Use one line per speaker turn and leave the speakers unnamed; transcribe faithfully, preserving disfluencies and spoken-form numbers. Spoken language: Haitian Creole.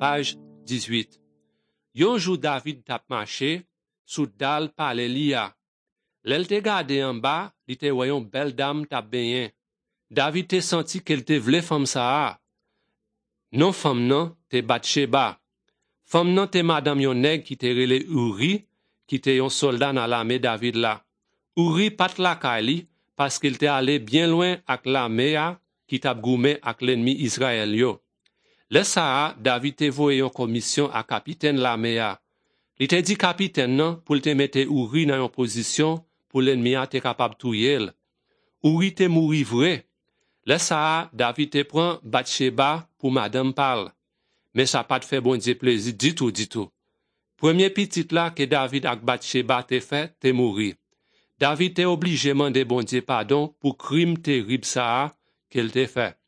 page dix-huit. Yon jou David tap marché, sous dal pale Lia. L'el te gade en bas, li te voyon belle dame tap benyen. David te senti qu'elle te vle femme sa a. Non femme nan te Batsheba. Femme nan te madame yon nèg qui te rele Uri, qui te yon soldat dans l'armée David la. Uri pat la kali parce qu'il te allé bien loin ak l'armée a qui tap goumen ak l'ennemi Israël yo. Le sa David te voye yon commission à capitaine l'armée a. Li te di capitaine nan pou te mette Uri dans yon position pour l'ennemi a te capable touyer. Uri te mouri vrai. Le sa David te prend Batsheba pour madame parle. Mais ça pas te fait bon Dieu plaisir du tout du tout. Premier petit là que David ak Batsheba te fait, te mouri. David te obligé demander bon Dieu pardon pour crime terrible ça qu'elle te fait.